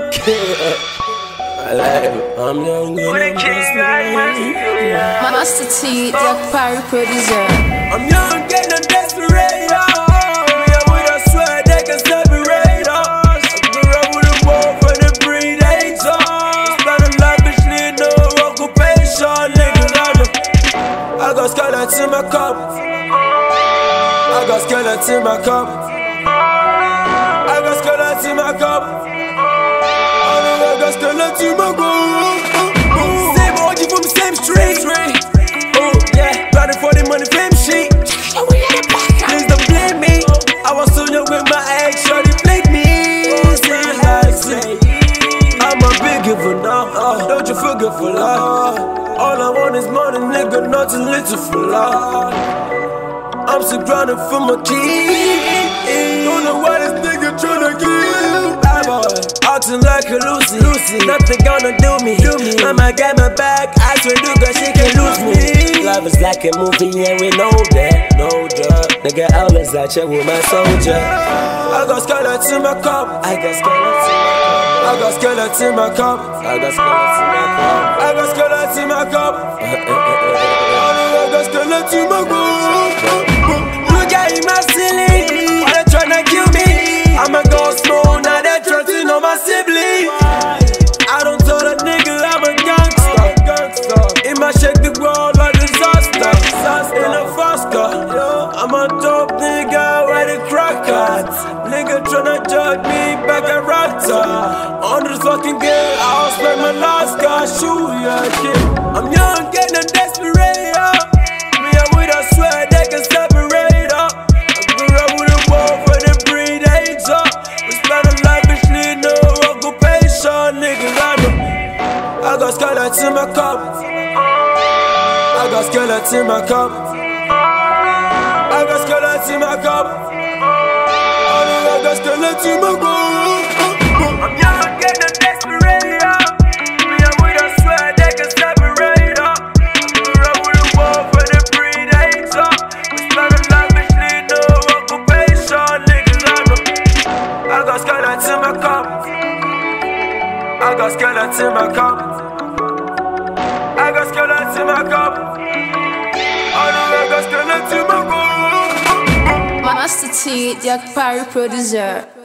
I'm young and I'm Master T, Jack Parry producer. I'm young and I'm desperate. Yeah, with a swear they can separate us. I grew up with a war for the predators. Spending lavishly, no occupation. Niggas, I got skeletons in my cup. I got skeletons in my cup. I got skeletons in my cup. I got skeletons in my cup. Same OG from the same street. Oh yeah, riding for the money, fame shit. Please don't blame me. I was so young with my ex, shorty played me. I'm a big giver now. Don't you forget for love. All I want is money, nigga, nothing little for love. I'm still grinding for my keys. Don't know why this nigga tryna kill. Bad boy, acting like a Lucy. Nothing gonna do me. Mama got my back, I swear to God she can't lose me. Love is like a movie and we know that. No drug, nigga always out here with my soldier. I got skeletons in my cup. I got skeletons in my cup. I got skeletons in my cup. I got skeletons in my cup. I got skeletons in my cup. Look at him, my ceiling. Why they tryna kill me? I'm a ghost mode, now they trusting on my sibling. I don't tell a nigga I'm a gangster. In my shake the world like disaster. In a fast car, I'm a dope nigga, where the crack at? Nigga tryna judge me back at Raptor. On this fucking game, I'll spend my last car, shoot ya kid. I'm young and I'm desperate. Me and with I swear they can separate up. I grew up with a war for the predators. We spend a lavishly, no occupation, niggas I know. I got skeletons in my cup. I got skeletons in my cup. I got skeletons in my cup. I got skeletons in my cup. I'm young and I'm desperate. Me and with I swear they can separate up. I grew up with a war for the predators. We spend a lavishly, no occupation, niggas I know. I got skeletons in my cup. I got skeletons in my cup. I got skeletons in my cup. I got skeletons in my cup. Master T, Jack Parry producer.